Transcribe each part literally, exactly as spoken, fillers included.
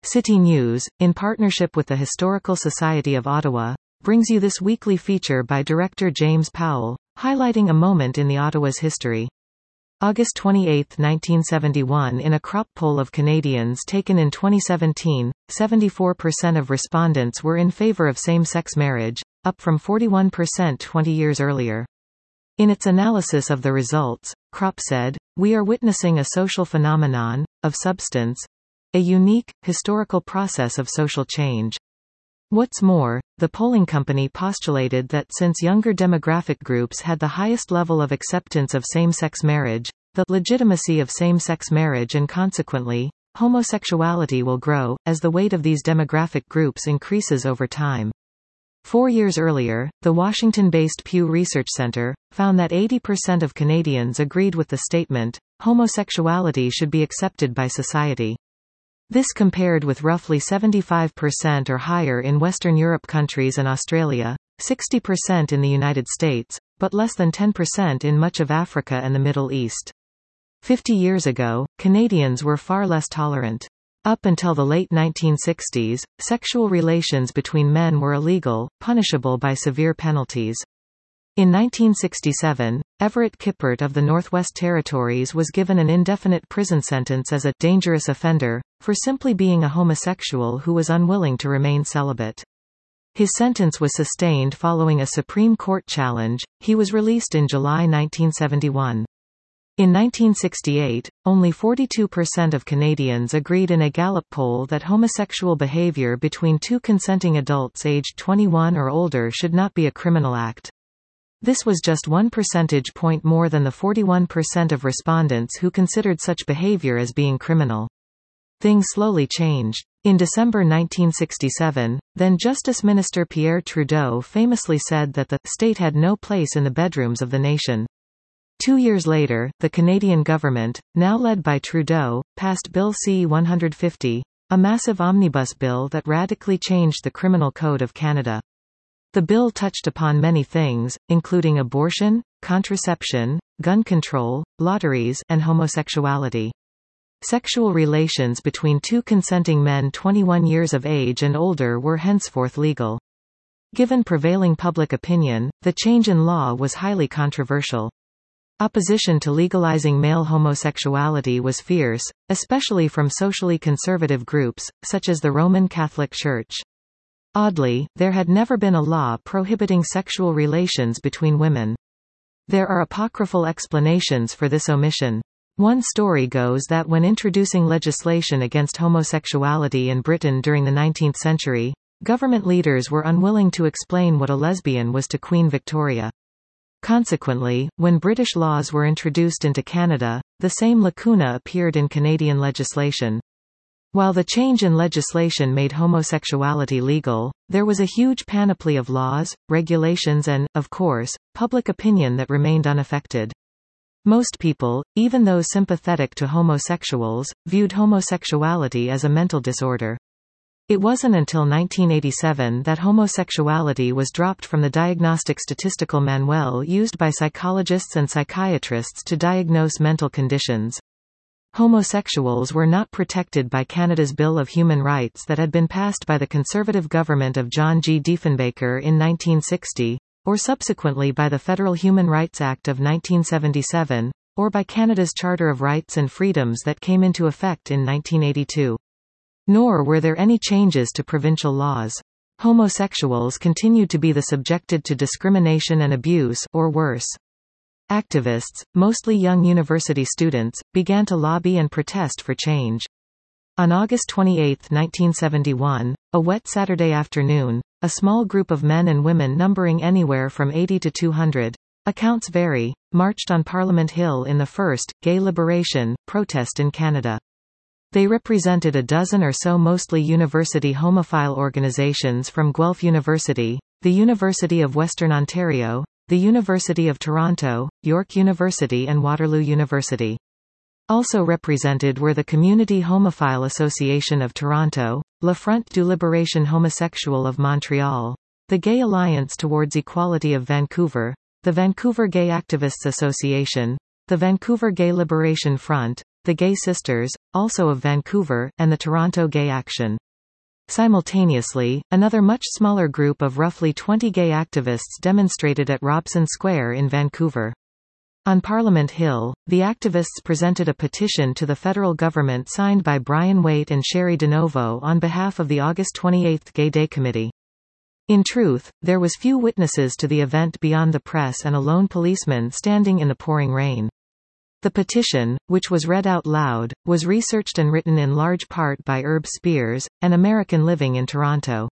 City News, in partnership with the Historical Society of Ottawa, brings you this weekly feature by director James Powell, highlighting a moment in the Ottawa's history. August twenty-eighth, nineteen seventy-one. In a crop poll of Canadians taken in twenty seventeen, seventy-four percent of respondents were in favour of same-sex marriage, up from forty-one percent twenty years earlier. In its analysis of the results, Crop said, "We are witnessing a social phenomenon, of substance, a unique, historical process of social change." What's more, the polling company postulated that since younger demographic groups had the highest level of acceptance of same-sex marriage, the legitimacy of same-sex marriage and consequently, homosexuality will grow, as the weight of these demographic groups increases over time. Four years earlier, the Washington-based Pew Research Center found that eighty percent of Canadians agreed with the statement, homosexuality should be accepted by society. This compared with roughly seventy-five percent or higher in Western Europe countries and Australia, sixty percent in the United States, but less than ten percent in much of Africa and the Middle East. Fifty years ago, Canadians were far less tolerant. Up until the late nineteen sixties, sexual relations between men were illegal, punishable by severe penalties. In nineteen sixty-seven, Everett Kippert of the Northwest Territories was given an indefinite prison sentence as a dangerous offender, for simply being a homosexual who was unwilling to remain celibate. His sentence was sustained following a Supreme Court challenge. He was released in July nineteen seventy-one. In nineteen sixty-eight, only forty-two percent of Canadians agreed in a Gallup poll that homosexual behavior between two consenting adults aged twenty-one or older should not be a criminal act. This was just one percentage point more than the forty-one percent of respondents who considered such behavior as being criminal. Things slowly changed. In December nineteen sixty-seven, then Justice Minister Pierre Trudeau famously said that the state had no place in the bedrooms of the nation. Two years later, the Canadian government, now led by Trudeau, passed Bill C one fifty, a massive omnibus bill that radically changed the Criminal Code of Canada. The bill touched upon many things, including abortion, contraception, gun control, lotteries, and homosexuality. Sexual relations between two consenting men twenty-one years of age and older were henceforth legal. Given prevailing public opinion, the change in law was highly controversial. Opposition to legalizing male homosexuality was fierce, especially from socially conservative groups, such as the Roman Catholic Church. Oddly, there had never been a law prohibiting sexual relations between women. There are apocryphal explanations for this omission. One story goes that when introducing legislation against homosexuality in Britain during the nineteenth century, government leaders were unwilling to explain what a lesbian was to Queen Victoria. Consequently, when British laws were introduced into Canada, the same lacuna appeared in Canadian legislation. While the change in legislation made homosexuality legal, there was a huge panoply of laws, regulations and, of course, public opinion that remained unaffected. Most people, even those sympathetic to homosexuals, viewed homosexuality as a mental disorder. It wasn't until nineteen eighty-seven that homosexuality was dropped from the diagnostic statistical manual used by psychologists and psychiatrists to diagnose mental conditions. Homosexuals were not protected by Canada's Bill of Human Rights that had been passed by the Conservative government of John G. Diefenbaker in nineteen sixty, or subsequently by the Federal Human Rights Act of nineteen seventy-seven, or by Canada's Charter of Rights and Freedoms that came into effect in nineteen eighty-two. Nor were there any changes to provincial laws. Homosexuals continued to be the subjected to discrimination and abuse, or worse. Activists, mostly young university students, began to lobby and protest for change. On August twenty-eighth, nineteen seventy-one, a wet Saturday afternoon, a small group of men and women numbering anywhere from eighty to two hundred, accounts vary, marched on Parliament Hill in the first Gay Liberation protest in Canada. They represented a dozen or so mostly university homophile organizations from Guelph University, the University of Western Ontario, the University of Toronto, York University and Waterloo University. Also represented were the Community Homophile Association of Toronto, La Front du Libération Homosexuelle of Montreal, the Gay Alliance Towards Equality of Vancouver, the Vancouver Gay Activists Association, the Vancouver Gay Liberation Front, the Gay Sisters, also of Vancouver, and the Toronto Gay Action. Simultaneously, another much smaller group of roughly twenty gay activists demonstrated at Robson Square in Vancouver. On Parliament Hill, the activists presented a petition to the federal government signed by Brian Waite and Sherry DeNovo on behalf of the August twenty-eighth Gay Day Committee. In truth, there was few witnesses to the event beyond the press and a lone policeman standing in the pouring rain. The petition, which was read out loud, was researched and written in large part by Herb Spears, an American living in Toronto.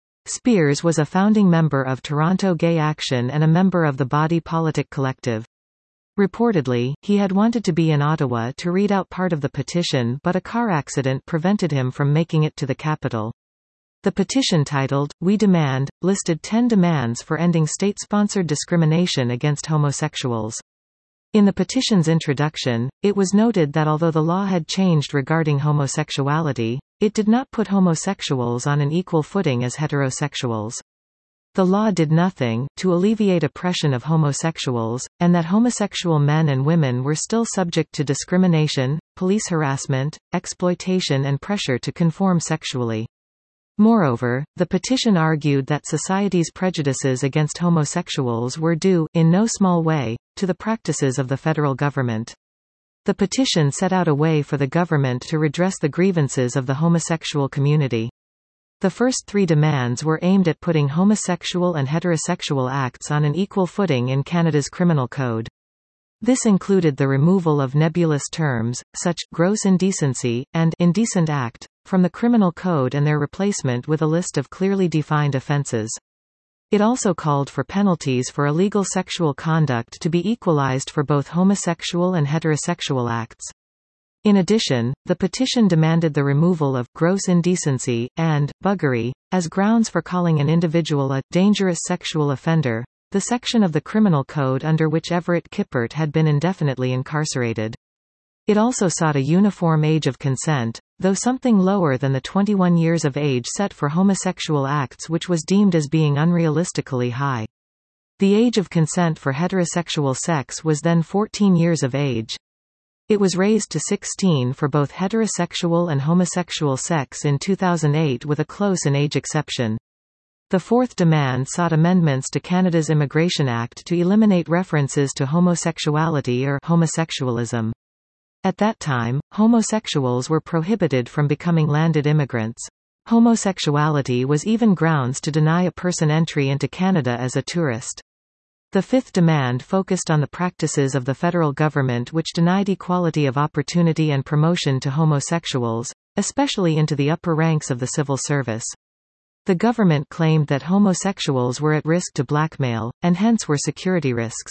Spears was a founding member of Toronto Gay Action and a member of the Body Politic Collective. Reportedly, he had wanted to be in Ottawa to read out part of the petition, but a car accident prevented him from making it to the capital. The petition, titled, "We Demand," listed ten demands for ending state-sponsored discrimination against homosexuals. In the petition's introduction, it was noted that although the law had changed regarding homosexuality, it did not put homosexuals on an equal footing as heterosexuals. The law did nothing to alleviate oppression of homosexuals, and that homosexual men and women were still subject to discrimination, police harassment, exploitation and pressure to conform sexually. Moreover, the petition argued that society's prejudices against homosexuals were due, in no small way, to the practices of the federal government. The petition set out a way for the government to redress the grievances of the homosexual community. The first three demands were aimed at putting homosexual and heterosexual acts on an equal footing in Canada's criminal code. This included the removal of nebulous terms, such gross indecency, and indecent act, from the criminal code and their replacement with a list of clearly defined offences. It also called for penalties for illegal sexual conduct to be equalized for both homosexual and heterosexual acts. In addition, the petition demanded the removal of gross indecency and buggery as grounds for calling an individual a dangerous sexual offender, the section of the criminal code under which Everett Kippert had been indefinitely incarcerated. It also sought a uniform age of consent, though something lower than the twenty-one years of age set for homosexual acts, which was deemed as being unrealistically high. The age of consent for heterosexual sex was then fourteen years of age. It was raised to sixteen for both heterosexual and homosexual sex in two thousand eight with a close-in age exception. The fourth demand sought amendments to Canada's Immigration Act to eliminate references to homosexuality or homosexualism. At that time, homosexuals were prohibited from becoming landed immigrants. Homosexuality was even grounds to deny a person entry into Canada as a tourist. The fifth demand focused on the practices of the federal government which denied equality of opportunity and promotion to homosexuals, especially into the upper ranks of the civil service. The government claimed that homosexuals were at risk to blackmail, and hence were security risks.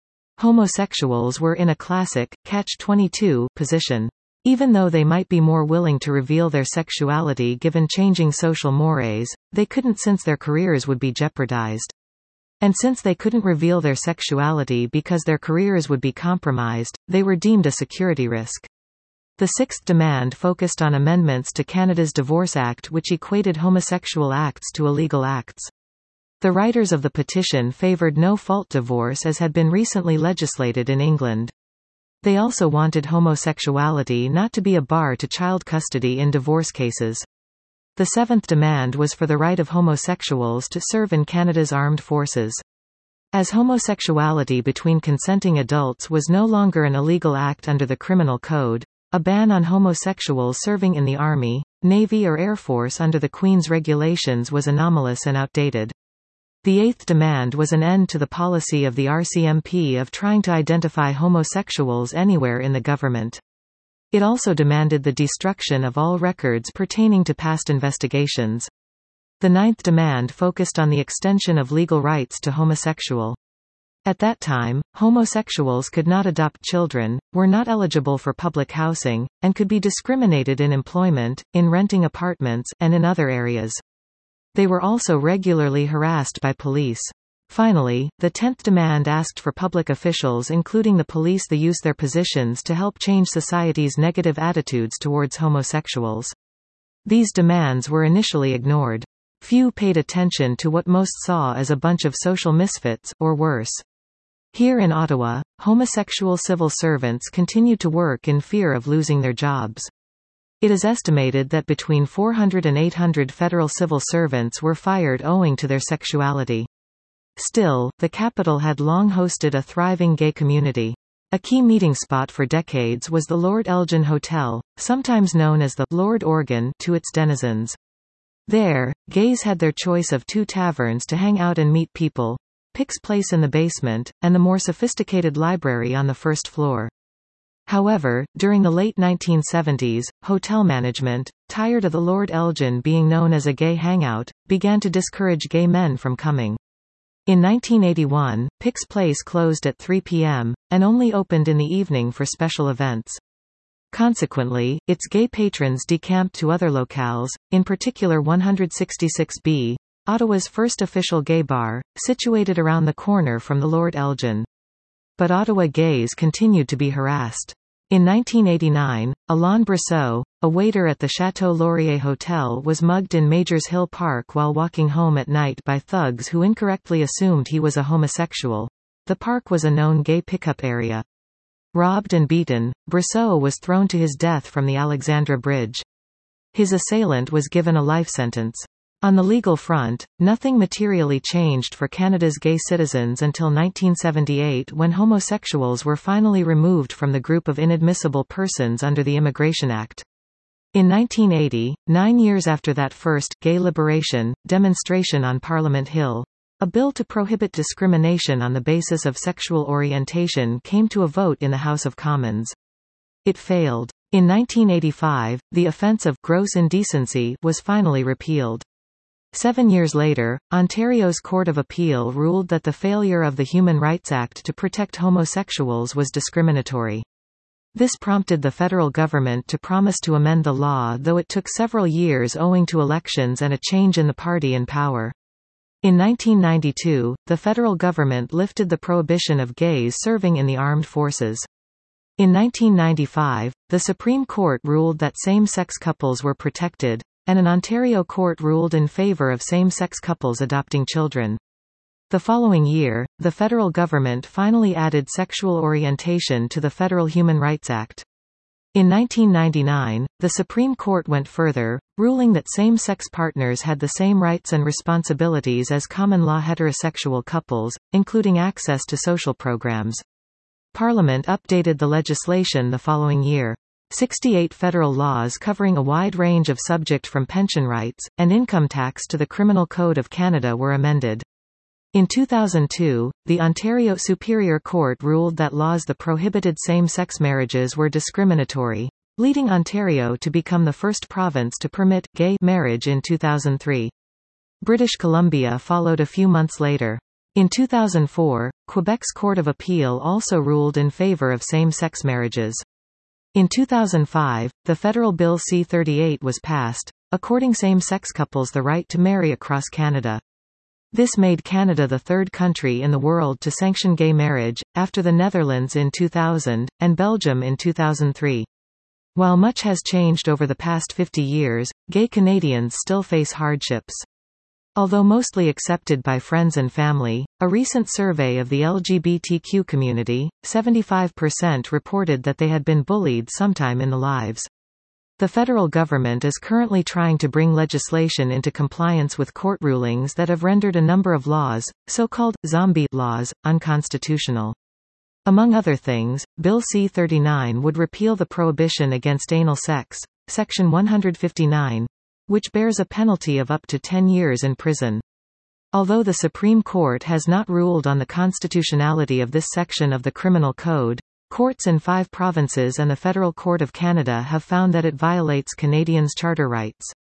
Homosexuals were in a classic, catch twenty-two position. Even though they might be more willing to reveal their sexuality given changing social mores, they couldn't since their careers would be jeopardized. And since they couldn't reveal their sexuality because their careers would be compromised, they were deemed a security risk. The sixth demand focused on amendments to Canada's Divorce Act which equated homosexual acts to illegal acts. The writers of the petition favoured no-fault divorce as had been recently legislated in England. They also wanted homosexuality not to be a bar to child custody in divorce cases. The seventh demand was for the right of homosexuals to serve in Canada's armed forces. As homosexuality between consenting adults was no longer an illegal act under the criminal code, a ban on homosexuals serving in the Army, Navy or Air Force under the Queen's regulations was anomalous and outdated. The eighth demand was an end to the policy of the R C M P of trying to identify homosexuals anywhere in the government. It also demanded the destruction of all records pertaining to past investigations. The ninth demand focused on the extension of legal rights to homosexual. At that time, homosexuals could not adopt children, were not eligible for public housing, and could be discriminated in employment, in renting apartments, and in other areas. They were also regularly harassed by police. Finally, the tenth demand asked for public officials including the police to use their positions to help change society's negative attitudes towards homosexuals. These demands were initially ignored. Few paid attention to what most saw as a bunch of social misfits, or worse. Here in Ottawa, homosexual civil servants continued to work in fear of losing their jobs. It is estimated that between four hundred and eight hundred federal civil servants were fired owing to their sexuality. Still, the capital had long hosted a thriving gay community. A key meeting spot for decades was the Lord Elgin Hotel, sometimes known as the Lord Organ to its denizens. There, gays had their choice of two taverns to hang out and meet people, Pick's Place in the basement, and the more sophisticated library on the first floor. However, during the late nineteen seventies, hotel management, tired of the Lord Elgin being known as a gay hangout, began to discourage gay men from coming. In nineteen eighty-one, Pick's Place closed at three p m, and only opened in the evening for special events. Consequently, its gay patrons decamped to other locales, in particular one sixty-six B, Ottawa's first official gay bar, situated around the corner from the Lord Elgin. But Ottawa gays continued to be harassed. In nineteen eighty-nine, Alain Brosseau, a waiter at the Chateau Laurier Hotel, was mugged in Majors Hill Park while walking home at night by thugs who incorrectly assumed he was a homosexual. The park was a known gay pickup area. Robbed and beaten, Brosseau was thrown to his death from the Alexandra Bridge. His assailant was given a life sentence. On the legal front, nothing materially changed for Canada's gay citizens until nineteen seventy-eight, when homosexuals were finally removed from the group of inadmissible persons under the Immigration Act. In nineteen eighty, nine years after that first gay liberation demonstration on Parliament Hill, a bill to prohibit discrimination on the basis of sexual orientation came to a vote in the House of Commons. It failed. In nineteen eighty-five, the offence of gross indecency was finally repealed. Seven years later, Ontario's Court of Appeal ruled that the failure of the Human Rights Act to protect homosexuals was discriminatory. This prompted the federal government to promise to amend the law, though it took several years owing to elections and a change in the party in power. In nineteen ninety-two, the federal government lifted the prohibition of gays serving in the armed forces. In nineteen ninety-five, the Supreme Court ruled that same-sex couples were protected, and an Ontario court ruled in favour of same-sex couples adopting children. The following year, the federal government finally added sexual orientation to the Federal Human Rights Act. In nineteen ninety-nine, the Supreme Court went further, ruling that same-sex partners had the same rights and responsibilities as common-law heterosexual couples, including access to social programs. Parliament updated the legislation the following year. sixty-eight federal laws covering a wide range of subject from pension rights, and income tax to the Criminal Code of Canada were amended. In two thousand two, the Ontario Superior Court ruled that laws that prohibited same-sex marriages were discriminatory, leading Ontario to become the first province to permit gay marriage in two thousand three. British Columbia followed a few months later. In two thousand four, Quebec's Court of Appeal also ruled in favour of same-sex marriages. In two thousand five, the federal Bill C thirty-eight was passed, according same-sex couples the right to marry across Canada. This made Canada the third country in the world to sanction gay marriage, after the Netherlands in two thousand, and Belgium in two thousand three. While much has changed over the past fifty years, gay Canadians still face hardships. Although mostly accepted by friends and family, a recent survey of the L G B T Q community, seventy-five percent reported that they had been bullied sometime in their lives. The federal government is currently trying to bring legislation into compliance with court rulings that have rendered a number of laws, so-called zombie laws, unconstitutional. Among other things, Bill C thirty-nine would repeal the prohibition against anal sex, Section one fifty-nine, which bears a penalty of up to ten years in prison. Although the Supreme Court has not ruled on the constitutionality of this section of the Criminal Code, courts in five provinces and the Federal Court of Canada have found that it violates Canadians' charter rights.